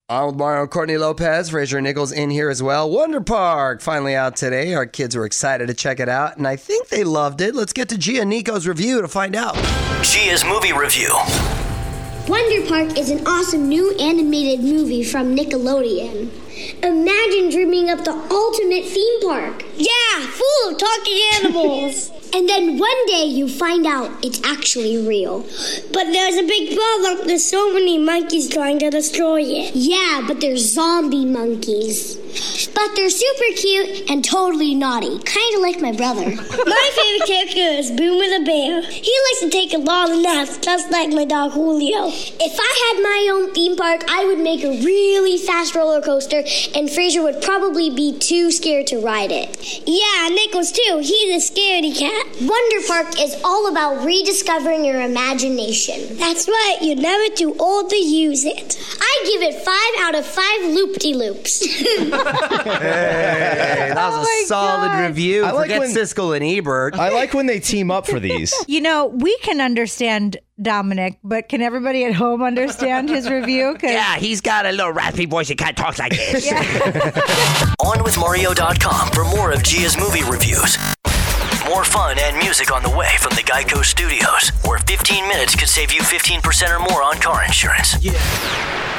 On with Mario, Courtney Lopez, Fraser Nichols in here as well. Wonder Park, finally out today. Our kids were excited to check it out, and I think they loved it. Let's get to Gia and Nico's review to find out. Gia's movie review. Wonder Park is an awesome new animated movie from Nickelodeon. Imagine dreaming up the ultimate theme park. Yeah, full of talking animals. And then one day you find out it's actually real. But there's a big problem. There's so many monkeys trying to destroy it. Yeah, but they're zombie monkeys. But they're super cute and totally naughty. Kind of like my brother. My favorite character is Boomer the Bear. He likes to take a long nap, just like my dog Julio. If I had my own theme park, I would make a really fast roller coaster, and Fraser would probably be too scared to ride it. Yeah, Nichols too. He's a scaredy cat. Wonder Park is all about rediscovering your imagination. That's right. You're never too old to use it. I give it 5 out of 5 loop-de-loops. Hey, that was a solid review. I like Forget when- Siskel and Ebert. I like when they team up for these. You know, we can understand Dominic, but can everybody at home understand his review? Yeah, he's got a little raspy voice. He kind of talks like this. OnWithMario.com for more of Gia's movie reviews. More fun and music on the way from the Geico Studios, where 15 minutes could save you 15% or more on car insurance. Yeah.